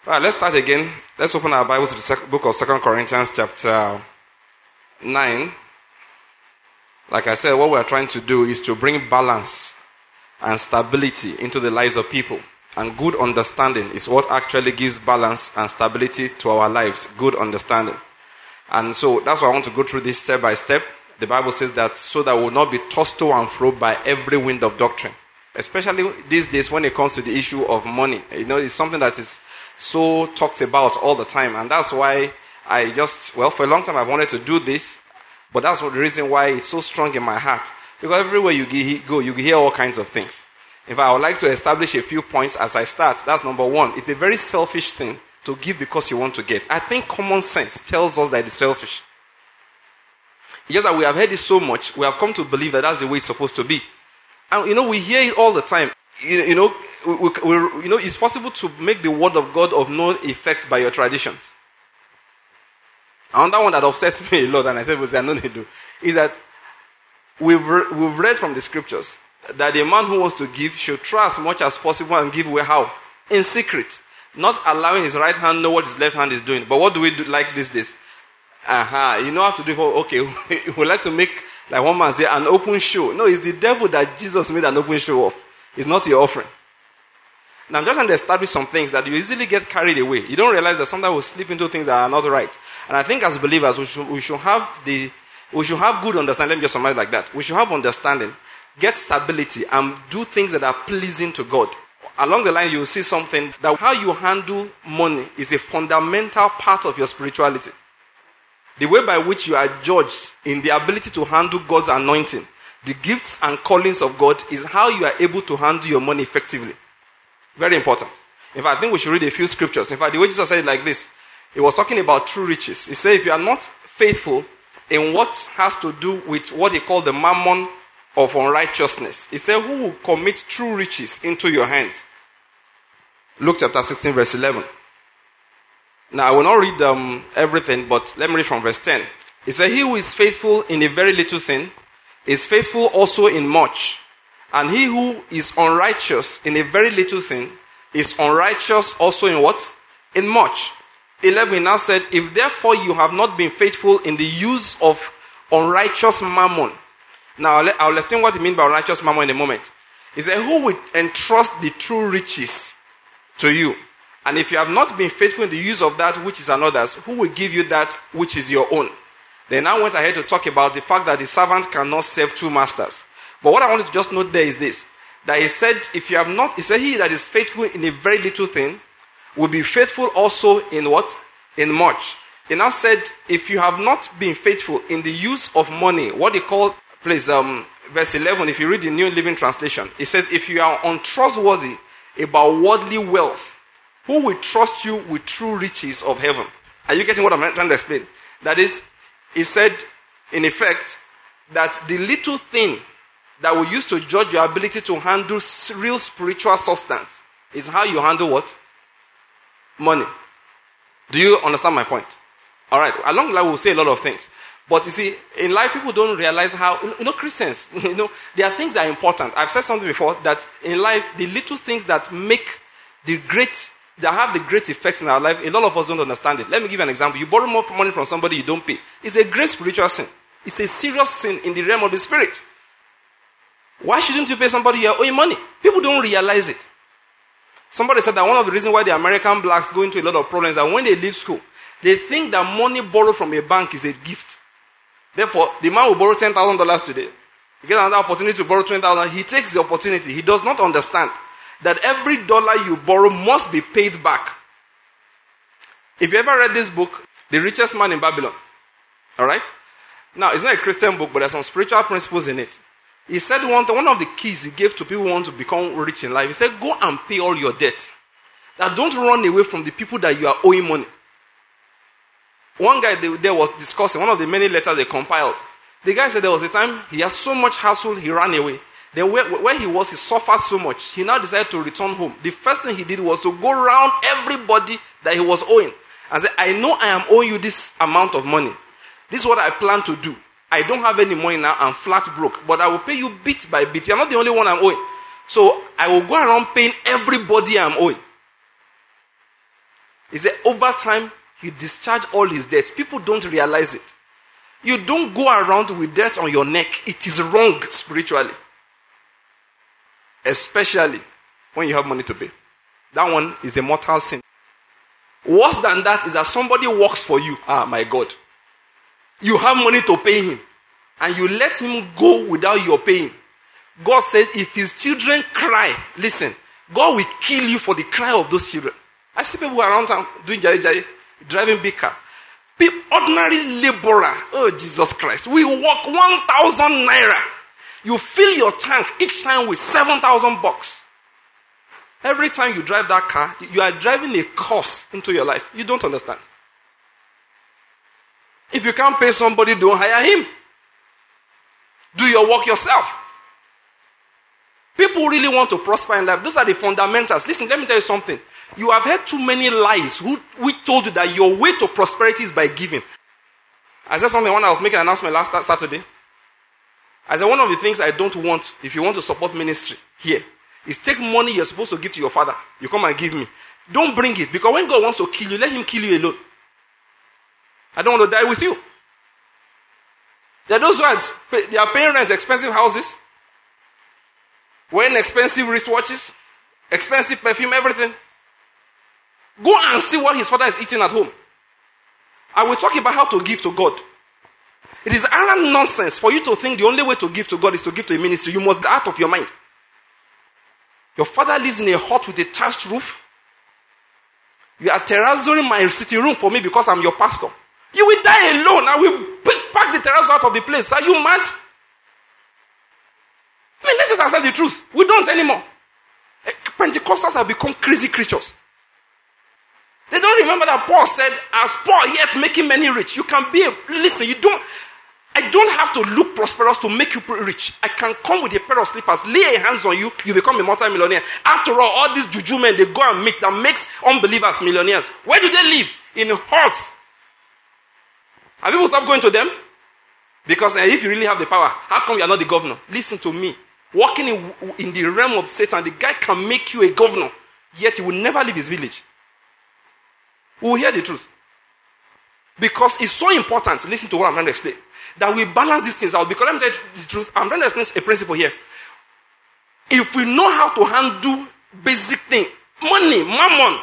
All right, let's start again. Let's open our Bibles to the book of 2 Corinthians chapter 9. Like I said, what we're trying to do is to bring balance and stability into the lives of people. And good understanding is what actually gives balance and stability to our lives. Good understanding. And so that's why I want to go through this step by step. The Bible says that so that we will not be tossed to and fro by every wind of doctrine. Especially these days when it comes to the issue of money. It's something that is so talked about all the time. And that's why for a long time I've wanted to do this. But that's the reason why it's so strong in my heart. Because everywhere you go, you hear all kinds of things. In fact, I would like to establish a few points as I start. That's number one. It's a very selfish thing to give because you want to get. I think common sense tells us that it's selfish. It's just that we have heard it so much, we have come to believe that that's the way it's supposed to be. And we hear it all the time. It's possible to make the word of God of no effect by your traditions. Another one that upsets me a lot, and I said, I know they do, is that we've read from the scriptures that a man who wants to give should try as much as possible and give away how? In secret. Not allowing his right hand know what his left hand is doing. But what do we do like these days? You know how to do it. Okay, we like to make, like one man say, an open show. No, it's the devil that Jesus made an open show of. It's not your offering. Now, I'm just trying to establish some things that you easily get carried away. You don't realize that sometimes we slip into things that are not right. And I think as believers, we should have good understanding. Let me just summarize like that. We should have understanding, get stability, and do things that are pleasing to God. Along the line, you will see something that how you handle money is a fundamental part of your spirituality. The way by which you are judged in the ability to handle God's anointing, the gifts and callings of God, is how you are able to handle your money effectively. Very important. In fact, I think we should read a few scriptures. In fact, the way Jesus said it like this, he was talking about true riches. He said, if you are not faithful in what has to do with what he called the mammon of unrighteousness, he said, who will commit true riches into your hands? Luke chapter 16, verse 11. Now, I will not read everything, but let me read from verse 10. He said, he who is faithful in a very little thing is faithful also in much. And he who is unrighteous in a very little thing is unrighteous also in what? In much. 11 now said, if therefore you have not been faithful in the use of unrighteous mammon. Now I'll explain what he means by unrighteous mammon in a moment. He said, who will entrust the true riches to you? And if you have not been faithful in the use of that which is another's, who will give you that which is your own? Then I went ahead to talk about the fact that the servant cannot serve two masters. But what I wanted to just note there is this, that he said, he said, he that is faithful in a very little thing will be faithful also in what? In much. He now said, if you have not been faithful in the use of money, what he called, please, verse 11, if you read the New Living Translation, it says, if you are untrustworthy about worldly wealth, who will trust you with true riches of heaven? Are you getting what I'm trying to explain? That is, he said, in effect, that the little thing that we use to judge your ability to handle real spiritual substance is how you handle what? Money. Do you understand my point? Alright, along the line we'll say a lot of things. But you see, in life people don't realize how, Christians, there are things that are important. I've said something before, that in life, the little things that have the great effects in our life, a lot of us don't understand it. Let me give you an example. You borrow more money from somebody you don't pay. It's a great spiritual sin. It's a serious sin in the realm of the spirit. Why shouldn't you pay somebody you're owing money? People don't realize it. Somebody said that one of the reasons why the American blacks go into a lot of problems is that when they leave school, they think that money borrowed from a bank is a gift. Therefore, the man will borrow $10,000 today. He gets another opportunity to borrow $20,000. He takes the opportunity. He does not understand that every dollar you borrow must be paid back. If you ever read this book, The Richest Man in Babylon, alright? Now, it's not a Christian book, but there's some spiritual principles in it. He said one of the keys he gave to people who want to become rich in life, he said, go and pay all your debts. Now, don't run away from the people that you are owing money. One guy there was discussing, one of the many letters they compiled. The guy said there was a time he had so much hassle, he ran away. Then where he was, he suffered so much. He now decided to return home. The first thing he did was to go around everybody that he was owing and say, I know I am owing you this amount of money. This is what I plan to do. I don't have any money now, I'm flat broke, but I will pay you bit by bit. You're not the only one I'm owing. So I will go around paying everybody I'm owing. He said, over time, he discharged all his debts. People don't realize it. You don't go around with debt on your neck. It is wrong spiritually. Especially when you have money to pay. That one is a mortal sin. Worse than that is that somebody works for you. Ah, my God. You have money to pay him. And you let him go without your paying. God says if his children cry, listen, God will kill you for the cry of those children. I see people around town doing jai, driving big car. People, ordinary laborer, oh Jesus Christ, we walk 1,000 naira. You fill your tank each time with 7,000 bucks. Every time you drive that car, you are driving a curse into your life. You don't understand. If you can't pay somebody, don't hire him. Do your work yourself. People really want to prosper in life. Those are the fundamentals. Listen, let me tell you something. You have heard too many lies which told you that your way to prosperity is by giving. I said something when I was making an announcement last Saturday. I said one of the things I don't want, if you want to support ministry here, is take money you're supposed to give to your father. You come and give me. Don't bring it, because when God wants to kill you, let him kill you alone. I don't want to die with you. There are those who they are paying rent, expensive houses, wearing expensive wristwatches, expensive perfume, everything. Go and see what his father is eating at home. I will talk about how to give to God. It is utter nonsense for you to think the only way to give to God is to give to a ministry. You must be out of your mind. Your father lives in a hut with a thatched roof. You are terrazzoing my sitting room for me because I'm your pastor. You will die alone. I will pack the terrazzo out of the place. Are you mad? I mean, let's just accept the truth. We don't anymore. Pentecostals have become crazy creatures. They don't remember that Paul said, as poor yet making many rich. You can be listen, I don't have to look prosperous to make you rich. I can come with a pair of slippers, lay hands on you, you become a multi-millionaire. After all these juju men, they go and meet that makes unbelievers millionaires. Where do they live? In huts. Have people stopped going to them? Because if you really have the power, how come you are not the governor? Listen to me. Walking in the realm of Satan, the guy can make you a governor, yet he will never leave his village. We will hear the truth. Because it's so important, listen to what I'm trying to explain, that we balance these things out. Because let me tell you the truth, I'm trying to explain a principle here. If we know how to handle basic things, money, mammon,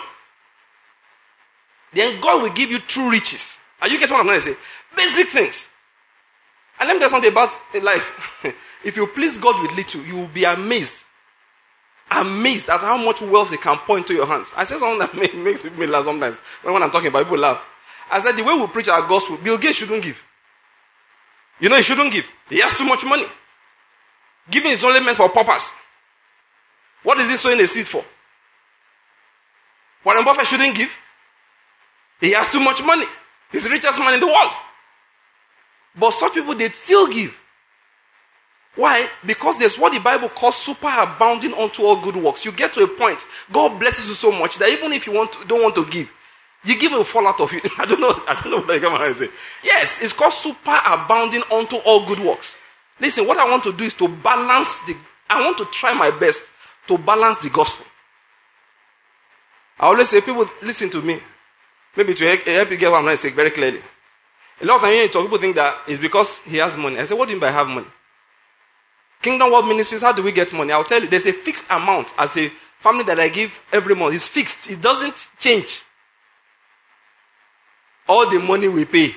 then God will give you true riches. Are you getting what I'm trying to say? Basic things. And let me tell you something about life. If you please God with little, you will be amazed. Amazed at how much wealth He can pour into your hands. I say something that makes me laugh sometimes. When I'm talking about people laugh. I said the way we preach our gospel, Bill Gates shouldn't give. You know he shouldn't give. He has too much money. Giving is only meant for purpose. What is he sowing a seed for? Warren Buffett shouldn't give. He has too much money. He's the richest man in the world. But such people, they still give. Why? Because there's what the Bible calls superabounding unto all good works. You get to a point, God blesses you so much that even if you don't want to give, the give will fall out of you. I don't know what I can say. Yes, it's called superabounding unto all good works. Listen, what I want to do is to balance I want to try my best to balance the gospel. I always say, people, listen to me. Maybe to help you get what I'm trying to say very clearly. A lot of times people think that it's because he has money. I say, what do you mean by have money? Kingdom World Ministries, how do we get money? I'll tell you, there's a fixed amount as a family that I give every month. It's fixed. It doesn't change. All the money we pay.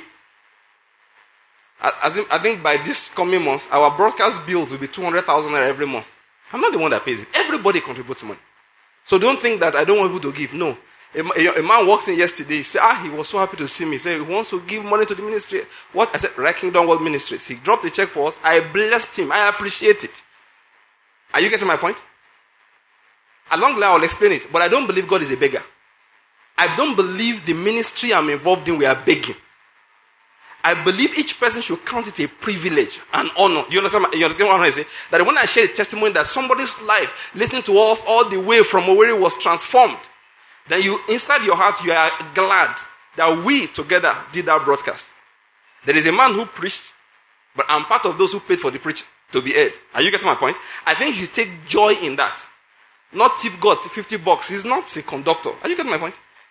I think by this coming month, our broadcast bills will be 200,000 every month. I'm not the one that pays it. Everybody contributes money. So don't think that I don't want people to give. No. A man walked in yesterday. He said, he was so happy to see me. He said, he wants to give money to the ministry. What? I said, Right Kingdom World Ministries. He dropped a check for us. I blessed him. I appreciate it. Are you getting my point? Along the line, I'll explain it. But I don't believe God is a beggar. I don't believe the ministry I'm involved in, we are begging. I believe each person should count it a privilege, an honor. Do you understand what I'm trying to say? That when I share the testimony that somebody's life, listening to us all the way from where it was transformed, then you, inside your heart, you are glad that we together did that broadcast. There is a man who preached, but I'm part of those who paid for the preaching to be heard. Are you getting my point? I think you take joy in that. Not tip God $50. He's not a conductor. Are you getting my point?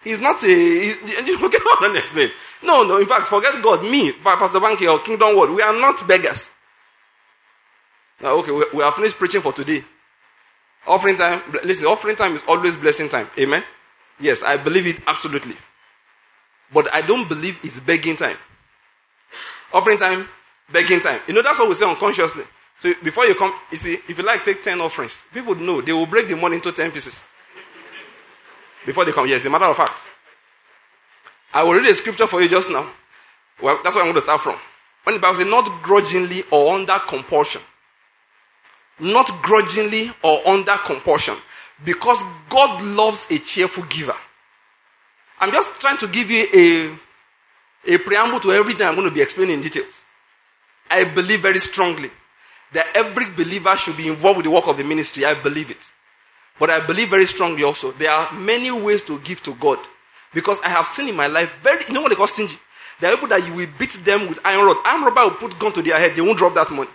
He's not you get what I'm explain. No, in fact, forget God. Me, Pastor Banky or Kingdom World, we are not beggars. Now, okay, we are finished preaching for today. Offering time, listen, offering time is always blessing time. Amen? Yes, I believe it absolutely. But I don't believe it's begging time. Offering time, begging time. That's what we say unconsciously. So before you come, you see, if you like, take 10 offerings. People know they will break the money into 10 pieces. Before they come, yes, a matter of fact. I will read a scripture for you just now. Well, that's what I'm going to start from. When the Bible says, not grudgingly or under compulsion. Not grudgingly or under compulsion. Because God loves a cheerful giver. I'm just trying to give you a preamble to everything I'm going to be explaining in details. I believe very strongly that every believer should be involved with the work of the ministry. I believe it. But I believe very strongly also, there are many ways to give to God. Because I have seen in my life, what they call stingy? There are people that you will beat them with iron rod. Iron rod will put gun to their head. They won't drop that money.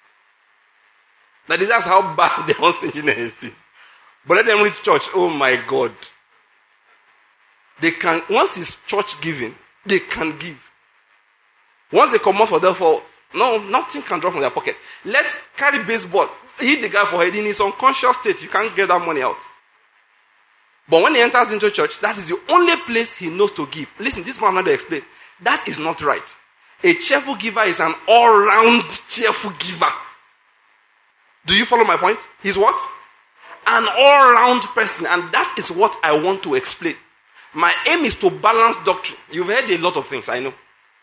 That's how bad their own stinginess is. But let them reach church. Oh my God. They can, once it's church giving, they can give. Once they come out for their fault, no, nothing can drop from their pocket. Let's carry baseball. Hit the guy for head in his unconscious state. You can't get that money out. But when he enters into church, that is the only place he knows to give. Listen, this man I'm going to explain. That is not right. A cheerful giver is an all-round cheerful giver. Do you follow my point? He's what? An all-round person. And that is what I want to explain. My aim is to balance doctrine. You've heard a lot of things, I know.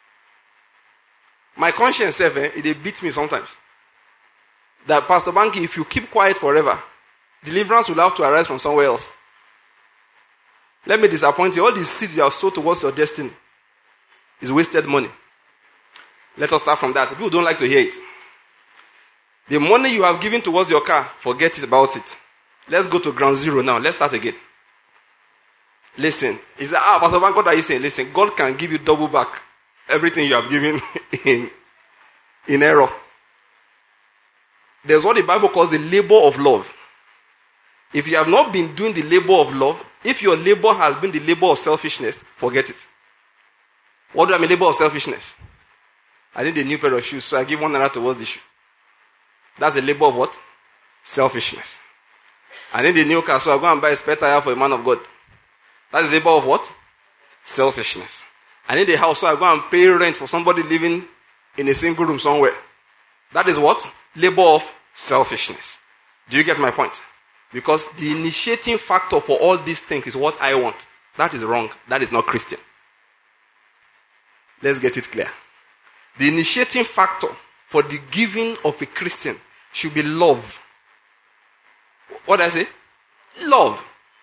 My conscience, it beats me sometimes. That Pastor Banky, if you keep quiet forever, deliverance will have to arise from somewhere else. Let me disappoint you. All these seeds you have sowed towards your destiny is wasted money. Let us start from that. People don't like to hear it. The money you have given towards your car, forget about it. Let's go to ground zero now. Let's start again. Listen. He said, Pastor Banky, what are you saying? Listen, God can give you double back everything you have given in error. There's what the Bible calls the labor of love. If you have not been doing the labor of love, if your labor has been the labor of selfishness, forget it. What do I mean, labor of selfishness? I need a new pair of shoes, so I give $1 towards the shoe. That's a labor of what? Selfishness. I need a new car, so I go and buy a spare tire for a man of God. That's the labor of what? Selfishness. I need a house, so I go and pay rent for somebody living in a single room somewhere. That is what? Labor of selfishness. Do you get my point? Because the initiating factor for all these things is what I want. That is wrong. That is not Christian. Let's get it clear. The initiating factor for the giving of a Christian should be love. What did I say? Love.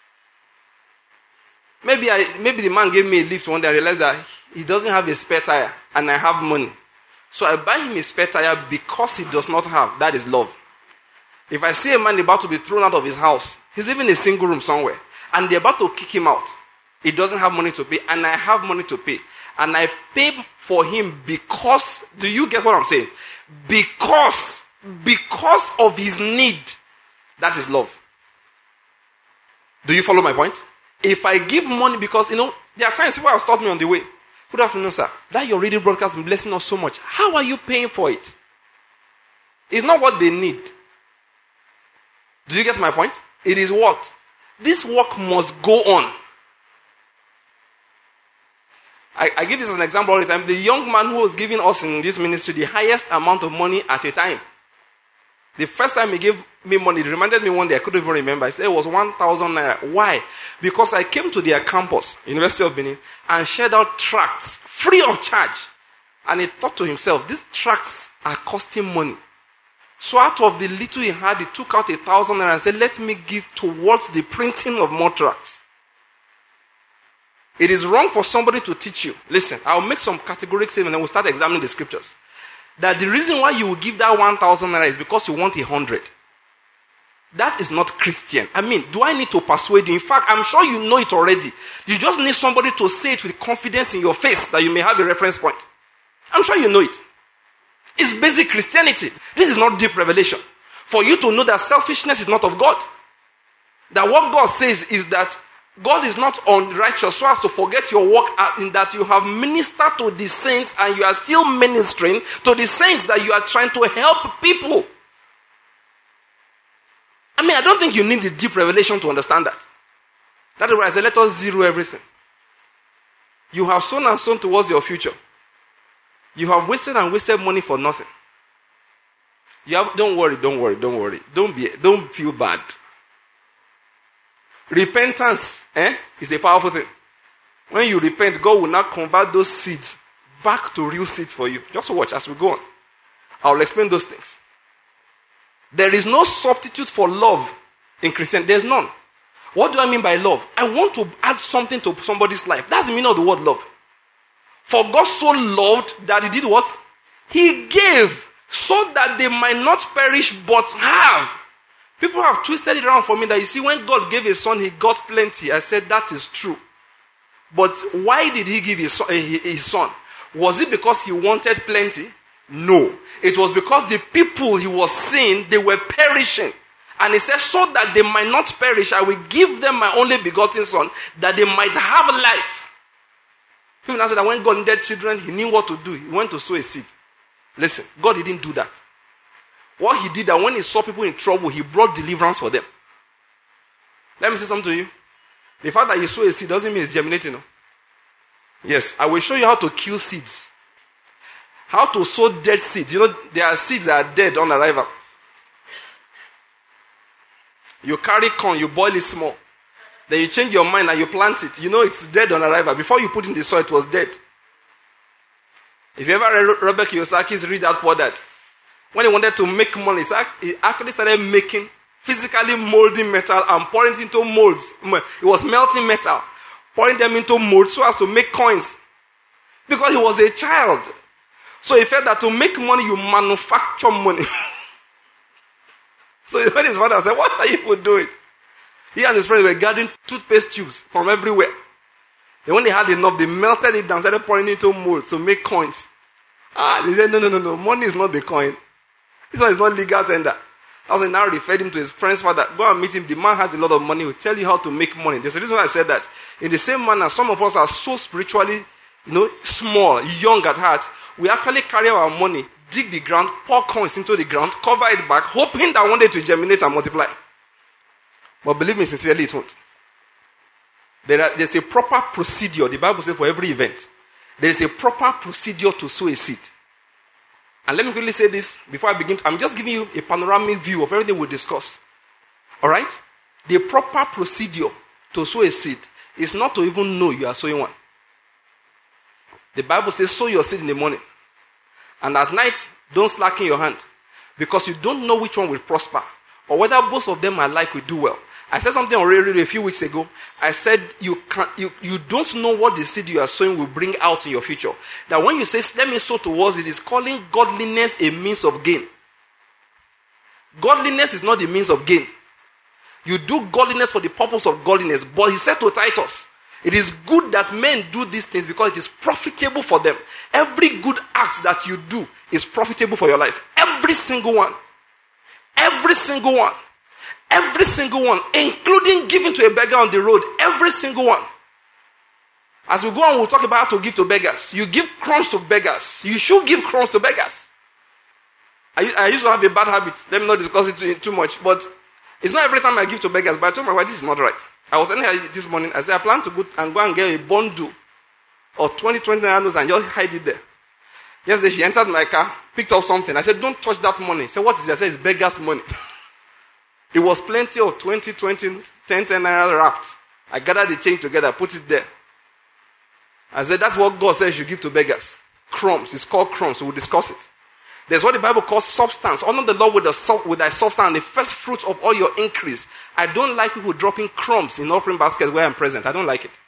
Maybe the man gave me a lift one day. I realized that he doesn't have a spare tire and I have money. So I buy him a spare tire because he does not have. That is love. If I see a man about to be thrown out of his house, he's living in a single room somewhere, and they're about to kick him out. He doesn't have money to pay, and I have money to pay. And I pay for him because, do you get what I'm saying? Because of his need. That is love. Do you follow my point? If I give money because, there are times people have stopped me on the way. Good afternoon, sir. That your radio broadcast is blessing us so much. How are you paying for it? It's not what they need. Do you get my point? It is what? This work must go on. I give this as an example all the time. The young man who was giving us in this ministry the highest amount of money at a time. The first time he gave me money, it reminded me one day, I couldn't even remember. He said it was 1,000 naira. Why? Because I came to their campus, University of Benin, and shared out tracts free of charge. And he thought to himself, these tracts are costing money. So out of the little he had, he took out 1,000 naira and said, let me give towards the printing of more tracts. It is wrong for somebody to teach you. Listen, I'll make some categorical statements and we'll start examining the scriptures. That the reason why you will give that 1,000 naira is because you want 100. That is not Christian. Do I need to persuade you? In fact, I'm sure you know it already. You just need somebody to say it with confidence in your face that you may have a reference point. I'm sure you know it. It's basic Christianity. This is not deep revelation. For you to know that selfishness is not of God. That what God says is that God is not unrighteous so as to forget your work in that you have ministered to the saints and you are still ministering to the saints that you are trying to help people. I mean, I don't think you need the deep revelation to understand that. That is why I say, let us zero everything. You have sown and sown towards your future. You have wasted and wasted money for nothing. Don't worry. Don't feel bad. Repentance is a powerful thing. When you repent, God will now convert those seeds back to real seeds for you. Just watch as we go on. I'll explain those things. There is no substitute for love in Christianity. There's none. What do I mean by love? I want to add something to somebody's life. That's the meaning of the word love. For God so loved that he did what? He gave so that they might not perish but have. People have twisted it around for me that you see when God gave his son, he got plenty. I said that is true. But why did he give his son? Was it because he wanted plenty? No. It was because the people he was seeing, they were perishing. And he said, so that they might not perish, I will give them my only begotten son, that they might have life. People now say that when God needed children, he knew what to do. He went to sow a seed. Listen, God didn't do that. What he did, that when he saw people in trouble, he brought deliverance for them. Let me say something to you. The fact that you sow a seed doesn't mean it's germinating. No? Yes, I will show you how to kill seeds. How to sow dead seeds. You know, there are seeds that are dead on arrival. You carry corn, you boil it small. Then you change your mind and you plant it. You know it's dead on arrival. Before you put it in the soil, it was dead. If you ever read Robert Kiyosaki's Rich Dad Poor Dad, when he wanted to make money, he actually started making, physically molding metal and pouring it into molds. It was melting metal, pouring them into molds so as to make coins. Because he was a child. So he felt that to make money, you manufacture money. So when his father said, what are you people doing? He and his friends were gathering toothpaste tubes from everywhere. And when they had enough, they melted it down, started pouring it into molds to make coins. They said, no, money is not the coin. This one is not legal tender. I was now referred him to his friend's father. Go and meet him. The man has a lot of money. He will tell you how to make money. There's a reason why I said that. In the same manner, some of us are so spiritually, small, young at heart. We actually carry our money, dig the ground, pour coins into the ground, cover it back, hoping that one day to germinate and multiply. But believe me sincerely, it won't. There's a proper procedure. The Bible says for every event, there's a proper procedure to sow a seed. And let me quickly say this before I begin. I'm just giving you a panoramic view of everything we'll discuss. Alright? The proper procedure to sow a seed is not to even know you are sowing one. The Bible says sow your seed in the morning. And at night, don't slacken your hand. Because you don't know which one will prosper. Or whether both of them alike will do well. I said something on radio a few weeks ago. I said you don't know what the seed you are sowing will bring out in your future. That when you say, let me sow towards it, is calling godliness a means of gain. Godliness is not the means of gain. You do godliness for the purpose of godliness. But he said to Titus, it is good that men do these things because it is profitable for them. Every good act that you do is profitable for your life. Every single one. Every single one. Every single one, including giving to a beggar on the road. Every single one. As we go on, we'll talk about how to give to beggars. You give crumbs to beggars. You should give crumbs to beggars. I used to have a bad habit. Let me not discuss it too much. But it's not every time I give to beggars. But I told my wife, this is not right. I was telling her this morning, I said, I plan to go and get a bundle of 20 naira and just hide it there. Yesterday, she entered my car, picked up something. I said, don't touch that money. She said, what is it? I said, it's beggars' money. It was plenty of 10 naira wrapped. I gathered the change together, put it there. I said, that's what God says you give to beggars. Crumbs. It's called crumbs. We'll discuss it. There's what the Bible calls substance. Honor the Lord with thy substance and the first fruits of all your increase. I don't like people dropping crumbs in offering baskets where I'm present. I don't like it.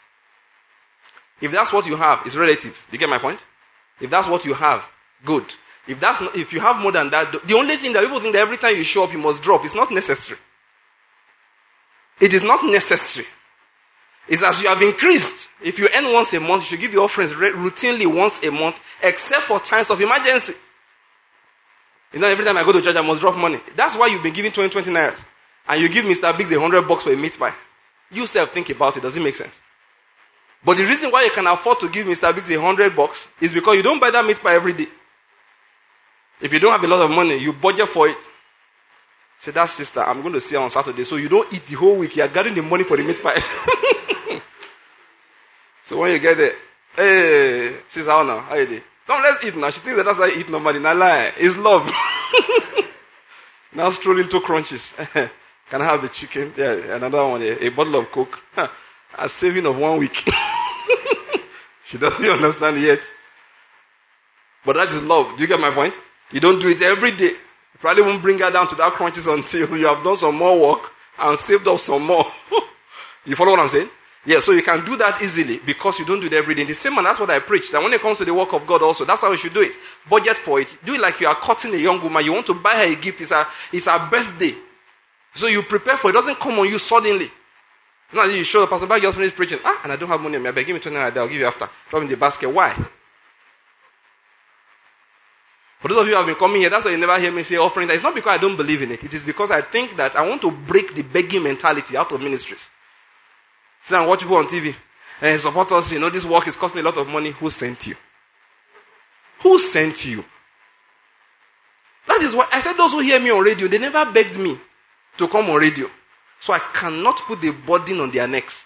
If that's what you have, it's relative. Do you get my point? If that's what you have, good. If you have more than that, the only thing that people think that every time you show up you must drop, it's not necessary. It is not necessary. It's as you have increased. If you earn once a month, you should give your offerings routinely once a month, except for times of emergency. Every time I go to church, I must drop money. That's why you've been giving 20 naira. And you give Mr. Biggs $100 for a meat pie. You self think about it. Does it make sense? But the reason why you can afford to give Mr. Biggs $100 is because you don't buy that meat pie every day. If you don't have a lot of money, you budget for it. Say, that sister, I'm going to see her on Saturday. So you don't eat the whole week. You are gathering the money for the meat pie. So when you get there, hey, sister, how now? How you doing? Come, let's eat now. She thinks that's how you eat normally. Nah, lie. It's love. Now stroll into crunches. Can I have the chicken? Yeah, another one. A bottle of Coke. A saving of 1 week. She doesn't understand yet. But that is love. Do you get my point? You don't do it every day. You probably won't bring her down to that crunches until you have done some more work and saved up some more. You follow what I'm saying? Yeah, so you can do that easily because you don't do it every day. In the same manner, that's what I preach. That when it comes to the work of God also, that's how you should do it. Budget for it. Do it like you are cutting a young woman. You want to buy her a gift. It's her birthday. So you prepare for it. It doesn't come on you suddenly. Now you show the pastor back just finished preaching. And I don't have money on me. I beg, give me 20 naira. I'll give you after. Drop in the basket. Why? For those of you who have been coming here, that's why you never hear me say offering. It's not because I don't believe in it. It is because I think that I want to break the begging mentality out of ministries. So I watch people on TV and support us. This work is costing a lot of money. Who sent you? Who sent you? That is why I said those who hear me on radio, they never begged me to come on radio. So I cannot put the burden on their necks.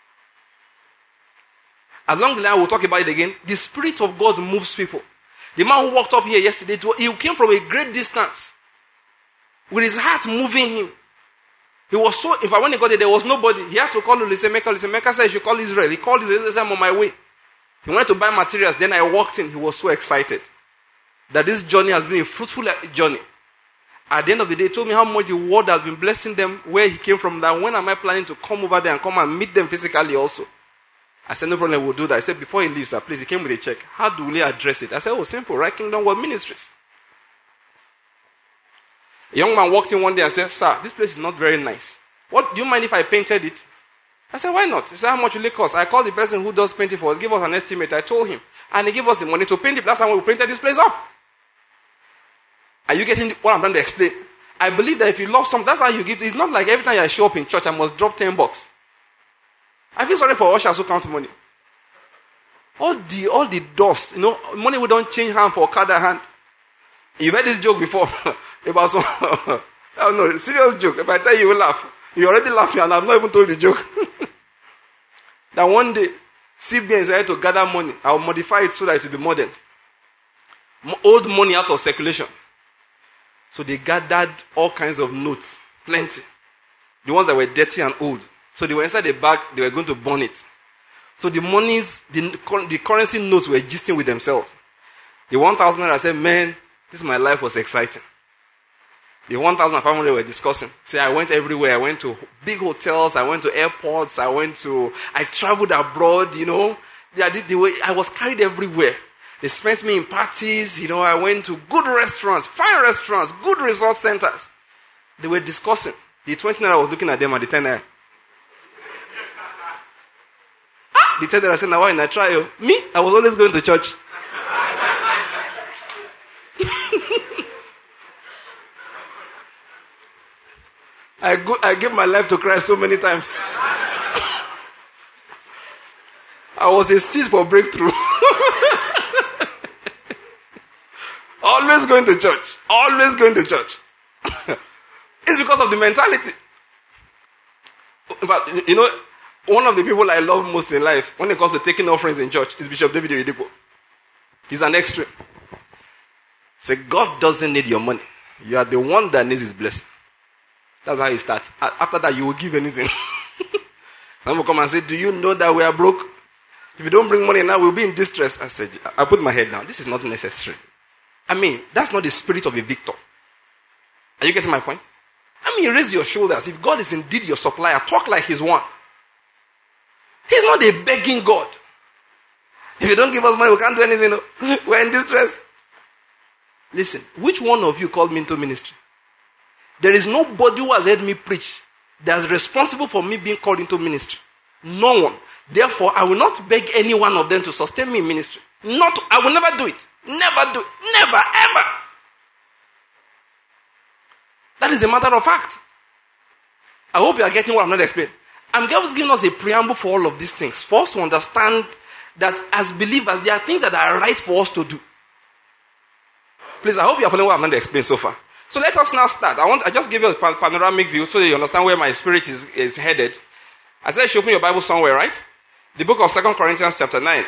Along the line, we'll talk about it again. The Spirit of God moves people. The man who walked up here yesterday, he came from a great distance with his heart moving him. He was so, in fact, when he got there was nobody. He had to call Lisemeka. Lisemeka said, you should call Israel. He called Israel. He said, I'm on my way. He wanted to buy materials. Then I walked in. He was so excited that this journey has been a fruitful journey. At the end of the day, he told me how much the word has been blessing them, where he came from, that when am I planning to come over there and come and meet them physically also? I said, no problem, we'll do that. I said, before he leaves, please, he came with a check. How do we address it? I said, simple, right? Kingdom World Ministries. A young man walked in one day and said, sir, this place is not very nice. What, do you mind if I painted it? I said, why not? He said, how much will it cost? I called the person who does painting for us, give us an estimate. I told him. And he gave us the money to paint it. Last time we painted this place up. Are you getting what I'm trying to explain? I believe that if you love something, that's how you give. It's not like every time I show up in church, I must drop $10. I feel sorry for ushers who count money. All the dust, money we don't change hand for card hand. You've heard this joke before about some. Oh no, serious joke. If I tell you, you will laugh. You're already laughing, and I've not even told the joke. That one day, CBN decided to gather money. I'll modify it so that it will be modern. Old money out of circulation. So they gathered all kinds of notes, plenty. The ones that were dirty and old. So they were inside the bag, they were going to burn it. So the monies, the currency notes were gisting with themselves. The 1,000 I said, man, my life was exciting. The 1,500 were discussing. Say, I went everywhere. I went to big hotels. I went to airports. I traveled abroad, I was carried everywhere. They spent me in parties. I went to good restaurants, fine restaurants, good resort centers. They were discussing. The 20 naira, I was looking at them at the 10 naira. The 10 naira, I said, now why not try you? Me? I was always going to church. I gave my life to Christ so many times. I was a seed for breakthrough. Always going to church. Always going to church. It's because of the mentality. In fact, one of the people I love most in life, when it comes to taking offerings in church, is Bishop David Oyedepo. He's an extreme. Say, God doesn't need your money. You are the one that needs his blessing. That's how he starts. After that, you will give anything. Some will come and say, do you know that we are broke? If you don't bring money now, we'll be in distress. I said, I put my head down. This is not necessary. That's not the spirit of a victor. Are you getting my point? Raise your shoulders. If God is indeed your supplier, talk like he's one. He's not a begging God. If you don't give us money, we can't do anything. We're in distress. Listen, which one of you called me into ministry? There is nobody who has heard me preach that's responsible for me being called into ministry. No one. Therefore, I will not beg any one of them to sustain me in ministry. I will never do it. Never do it. Never, ever. That is a matter of fact. I hope you are getting what I'm not explaining. I'm just giving us a preamble for all of these things, for us to understand that as believers, there are things that are right for us to do. Please, I hope you are following what I'm going to explain so far. So let us now start. I just give you a panoramic view so that you understand where my spirit is headed. I said you should open your Bible somewhere, right? The book of 2 Corinthians chapter 9.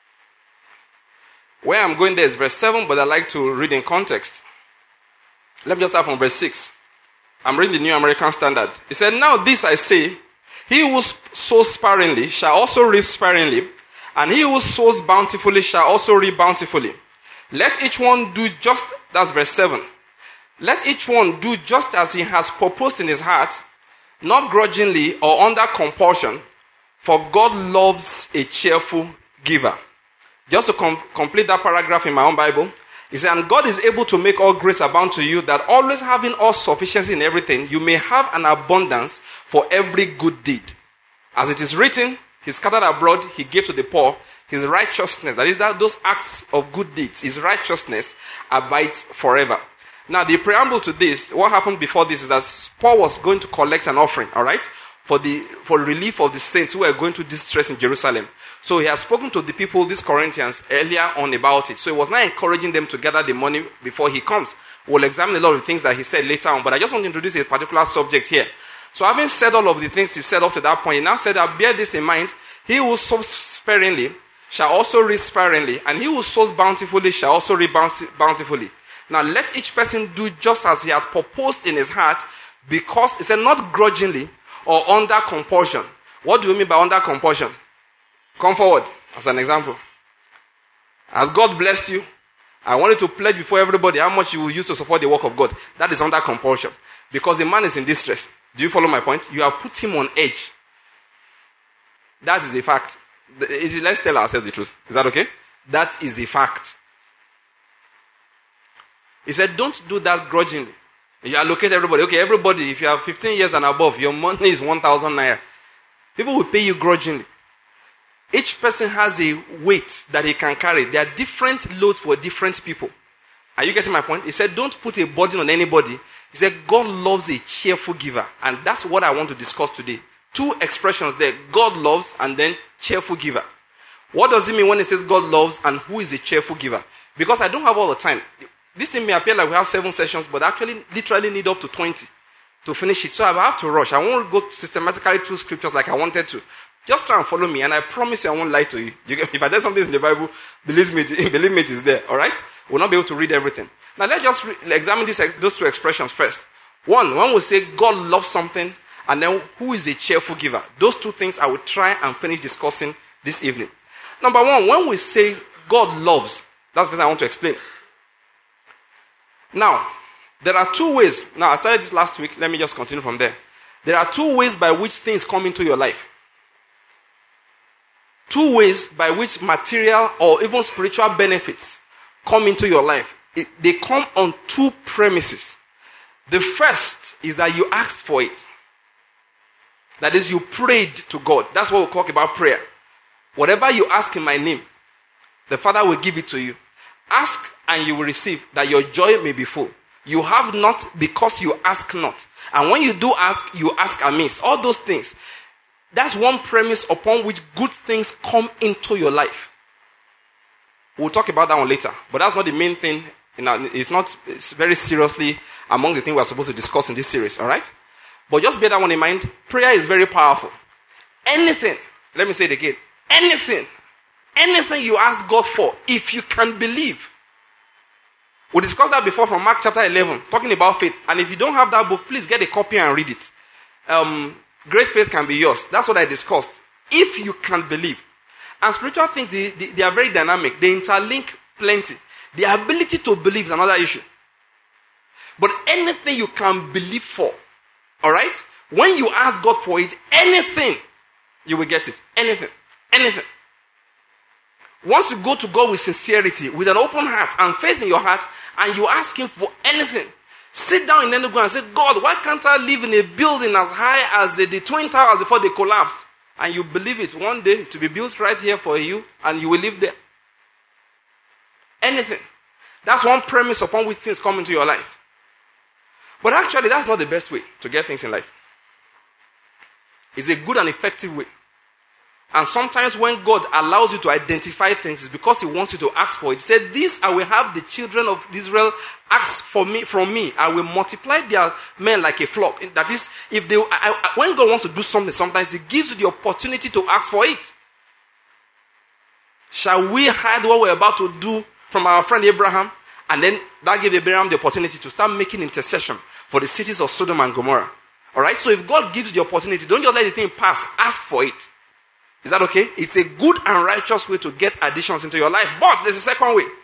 Where I'm going there is verse 7, but I like to read in context. Let me just start from verse 6. I'm reading the New American Standard. It said, now this I say, he who sows sparingly shall also reap sparingly, and he who sows bountifully shall also reap bountifully. Let each one do just, that's verse 7. Let each one do just as he has purposed in his heart, not grudgingly or under compulsion, for God loves a cheerful giver. Just to complete that paragraph in my own Bible, it says, and God is able to make all grace abound to you, that always having all sufficiency in everything, you may have an abundance for every good deed. As it is written, he scattered abroad, he gave to the poor. His righteousness, that is, that those acts of good deeds, his righteousness abides forever. Now, the preamble to this, what happened before this is that Paul was going to collect an offering, all right, for relief of the saints who were going through distress in Jerusalem. So he has spoken to the people, these Corinthians, earlier on about it. So he was now encouraging them to gather the money before he comes. We'll examine a lot of the things that he said later on, but I just want to introduce a particular subject here. So having said all of the things he said up to that point, he now said, bear this in mind, he who sows sparingly shall also reap sparingly, and he who sows bountifully shall also reap bountifully. Now let each person do just as he had purposed in his heart, because, it said, not grudgingly or under compulsion. What do you mean by under compulsion? Come forward as an example. As God blessed you, I want you to pledge before everybody how much you will use to support the work of God. That is under compulsion. Because the man is in distress. Do you follow my point? You have put him on edge. That is a fact. Let's tell ourselves the truth. Is that okay? That is a fact. He said, don't do that grudgingly. You allocate everybody. Okay, everybody, if you have 15 years and above, your money is 1,000 naira. People will pay you grudgingly. Each person has a weight that he can carry. There are different loads for different people. Are you getting my point? He said, don't put a burden on anybody. He said, God loves a cheerful giver. And that's what I want to discuss today. Two expressions there. God loves and then cheerful giver. What does it mean when it says God loves and who is a cheerful giver? Because I don't have all the time. This thing may appear like we have 7 sessions, but I actually literally need up to 20 to finish it. So I have to rush. I won't go systematically through scriptures like I wanted to. Just try and follow me, and I promise you I won't lie to you. If I tell something in the Bible, believe me, it is there. All right? We'll not be able to read everything. Now let's just examine those two expressions first. One, when we say God loves something, and then who is a cheerful giver? Those two things I will try and finish discussing this evening. Number one, when we say God loves, that's what I want to explain. Now, there are 2 ways. Now, I started this last week. Let me just continue from there. There are 2 ways by which things come into your life. 2 ways by which material or even spiritual benefits come into your life. They come on 2 premises. The first is that you asked for it. That is, you prayed to God. That's what we talk about prayer. Whatever you ask in my name, the Father will give it to you. Ask and you will receive, that your joy may be full. You have not because you ask not. And when you do ask, you ask amiss. All those things. That's one premise upon which good things come into your life. We'll talk about that one later. But that's not the main thing. It's very seriously among the things we're supposed to discuss in this series. Alright? But just bear that one in mind. Prayer is very powerful. Anything, let me say it again. Anything you ask God for, if you can believe. We discussed that before from Mark chapter 11, talking about faith. And if you don't have that book, please get a copy and read it. Great faith can be yours. That's what I discussed. If you can believe. And spiritual things, they are very dynamic. They interlink plenty. The ability to believe is another issue. But anything you can believe for, alright? When you ask God for it, anything, you will get it. Anything. Once you go to God with sincerity, with an open heart and faith in your heart, and you ask Him for anything, sit down in Enugu and say, God, why can't I live in a building as high as the Twin Towers before they collapsed? And you believe it one day to be built right here for you, and you will live there. Anything. That's one premise upon which things come into your life. But actually, that's not the best way to get things in life. It's a good and effective way. And sometimes when God allows you to identify things, it's because He wants you to ask for it. He said, "This I will have the children of Israel ask from me. I will multiply their men like a flock." That is, when God wants to do something, sometimes He gives you the opportunity to ask for it. Shall we hide what we're about to do from our friend Abraham? And then that gave Abraham the opportunity to start making intercession for the cities of Sodom and Gomorrah. Alright, so if God gives you the opportunity, don't just let the thing pass, ask for it. Is that okay? It's a good and righteous way to get additions into your life. But there's a second way.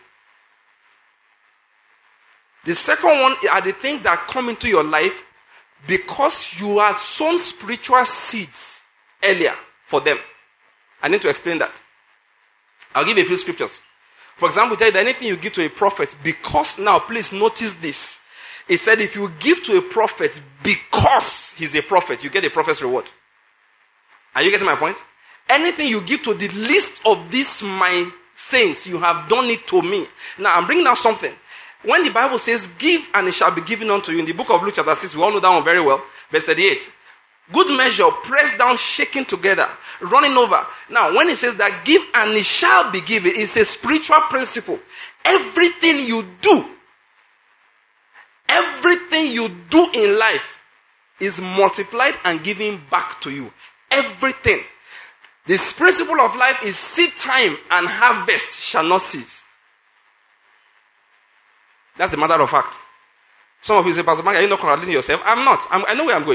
The second one are the things that come into your life because you had sown spiritual seeds earlier for them. I need to explain that. I'll give you a few scriptures. For example, tell you that anything you give to a prophet, because now, please notice this. It said if you give to a prophet because he's a prophet, you get a prophet's reward. Are you getting my point? Anything you give to the least of these my saints, you have done it to me. Now, I'm bringing out something. When the Bible says, give and it shall be given unto you, in the book of Luke chapter 6, we all know that one very well, verse 38. Good measure, pressed down, shaken together, running over. Now, when it says that give and it shall be given, it's a spiritual principle. Everything you do in life is multiplied and given back to you. Everything. This principle of life is seed time and harvest shall not cease. That's a matter of fact. Some of you say, Pastor Mark, are you not contradicting yourself? I'm not. I know where I'm going.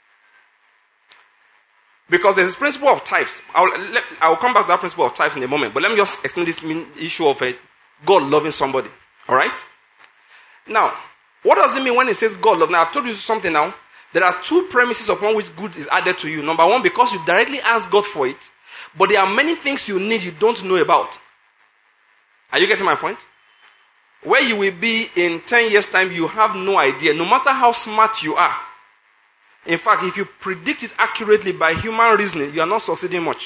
Because there's this principle of types. I'll come back to that principle of types in a moment. But let me just explain this issue of God loving somebody. Alright? Now, what does it mean when it says God love? Now, I've told you something now. There are two premises upon which good is added to you. Number one, because you directly ask God for it. But there are many things you need you don't know about. Are you getting my point? Where you will be in 10 years' time, you have no idea. No matter how smart you are. In fact, if you predict it accurately by human reasoning, you are not succeeding much.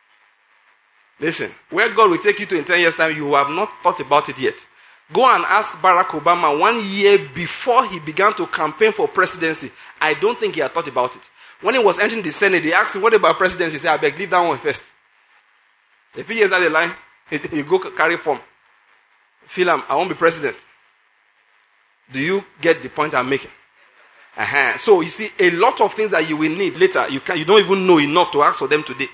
Listen, where God will take you to in 10 years' time, you have not thought about it yet. Go and ask Barack Obama 1 year before he began to campaign for presidency. I don't think he had thought about it. When he was entering the Senate, they asked him, what about presidency? He said, I beg, leave that one first. A few years down the line, he go carry form. Philam, I won't be president. Do you get the point I'm making? So you see, a lot of things that you will need later, you don't even know enough to ask for them today.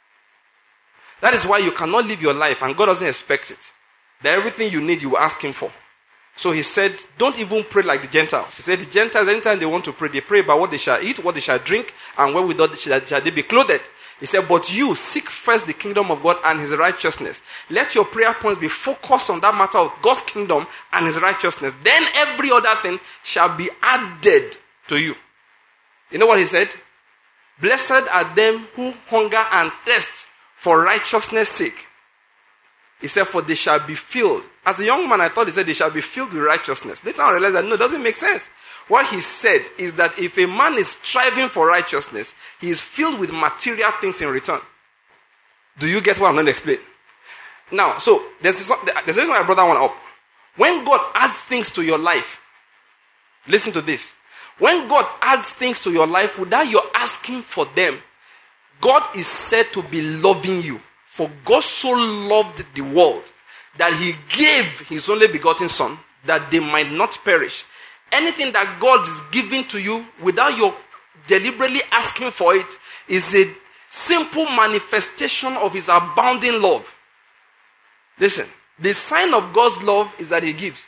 That is why you cannot live your life, and God doesn't expect it. That everything you need, you will ask Him for. So He said, don't even pray like the Gentiles. He said, the Gentiles, anytime they want to pray, they pray about what they shall eat, what they shall drink, and wherewithal shall they be clothed. He said, but you seek first the kingdom of God and His righteousness. Let your prayer points be focused on that matter of God's kingdom and His righteousness. Then every other thing shall be added to you. You know what He said? Blessed are them who hunger and thirst for righteousness' sake. He said, for they shall be filled. As a young man, I thought He said they shall be filled with righteousness. Later I realized that no, it doesn't make sense. What He said is that if a man is striving for righteousness, he is filled with material things in return. Do you get what I'm going to explain? Now, so there's a reason why I brought that one up. When God adds things to your life, listen to this. When God adds things to your life without you asking for them, God is said to be loving you. For God so loved the world that He gave His only begotten Son that they might not perish. Anything that God is giving to you without you deliberately asking for it is a simple manifestation of His abounding love. Listen, the sign of God's love is that He gives.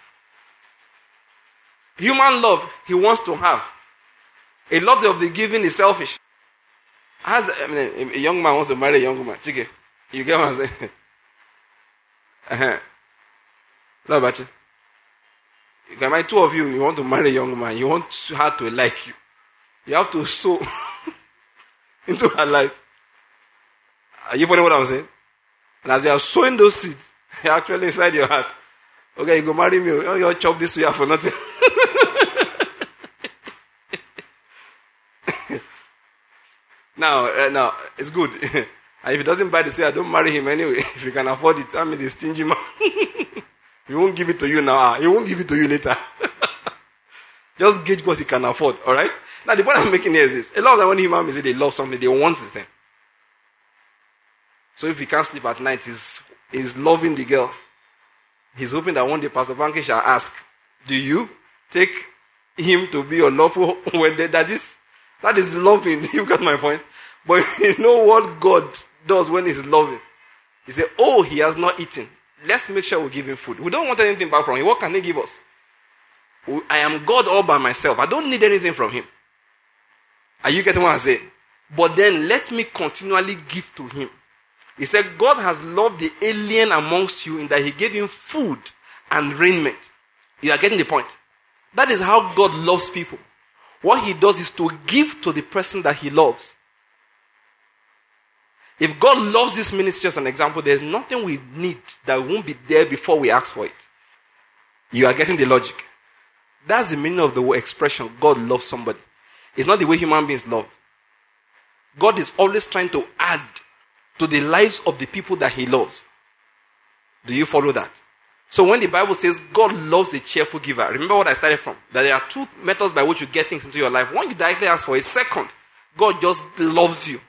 Human love, He wants to have. A lot of the giving is selfish. A young man wants to marry a young woman. Chike, you get what I'm saying? No, Bachi. You can marry two of you, you want to marry a young woman. You want her to like you. You have to sow into her life. Are you following what I'm saying? And as you are sowing those seeds, you're actually inside your heart. Okay, you go marry me. You'll chop this year for nothing. Now, it's good. And if he doesn't buy the suya, don't marry him anyway. If you can afford it, that means he's a stingy man. He won't give it to you now. He won't give it to you later. Just gauge what he can afford, alright? Now, the point I'm making here is this. A lot of them, when human beings say they love something, they want the thing. So if he can't sleep at night, he's loving the girl. He's hoping that one day Pastor Banky shall ask, do you take him to be your lawful wedded? That is loving. You got my point? But you know what God does when he's loving? He says, oh, he has not eaten. Let's make sure we give him food. We don't want anything back from him. What can he give us? I am God all by myself. I don't need anything from him. Are you getting what I say? But then let me continually give to him. He said, God has loved the alien amongst you in that he gave him food and raiment. You are getting the point. That is how God loves people. What he does is to give to the person that he loves. If God loves this ministry as an example, there's nothing we need that won't be there before we ask for it. You are getting the logic. That's the meaning of the word expression, God loves somebody. It's not the way human beings love. God is always trying to add to the lives of the people that he loves. Do you follow that? So when the Bible says God loves a cheerful giver, remember what I started from. That there are two methods by which you get things into your life. One, you directly ask for it. Second, God just loves you.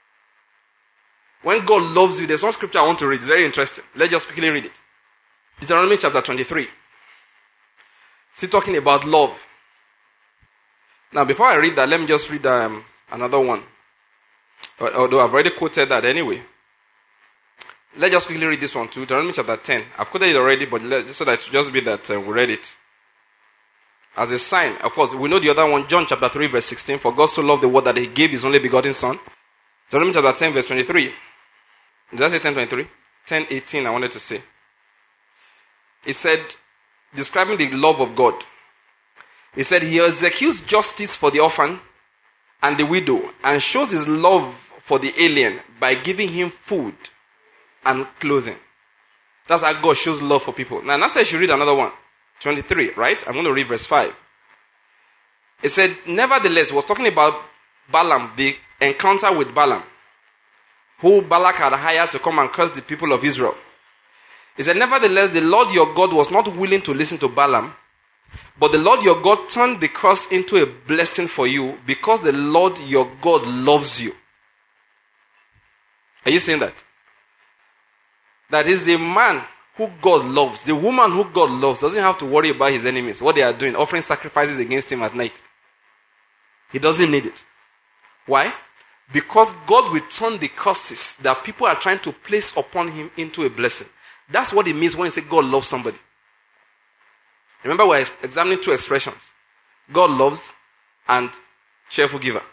When God loves you, there's one scripture I want to read. It's very interesting. Let's just quickly read it. Deuteronomy chapter 23. Still talking about love. Now, before I read that, let me just read another one. Although I've already quoted that anyway. Let's just quickly read this one too. Deuteronomy chapter 10. I've quoted it already, but so that it should just be that we read it. As a sign, of course, we know the other one, John chapter 3 verse 16. For God so loved the world that he gave his only begotten son. Deuteronomy chapter 10 verse 23. Did I say 10:23? 10:18 I wanted to say. It said, describing the love of God. He said, he executes justice for the orphan and the widow and shows his love for the alien by giving him food and clothing. That's how God shows love for people. Now, that says you should read another one. 23, right? I'm going to read verse 5. It said, nevertheless, it was talking about Balaam, the encounter with Balaam, who Balak had hired to come and curse the people of Israel. He said, nevertheless, the Lord your God was not willing to listen to Balaam, but the Lord your God turned the curse into a blessing for you because the Lord your God loves you. Are you saying that? That is the man who God loves. The woman who God loves doesn't have to worry about his enemies, what they are doing, offering sacrifices against him at night. He doesn't need it. Why? Because God will turn the curses that people are trying to place upon him into a blessing. That's what it means when you say God loves somebody. Remember, we're examining two expressions. God loves and cheerful giver.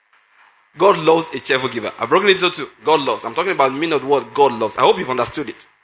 God loves a cheerful giver. I've broken it into two. God loves. I'm talking about the meaning of the word God loves. I hope you've understood it.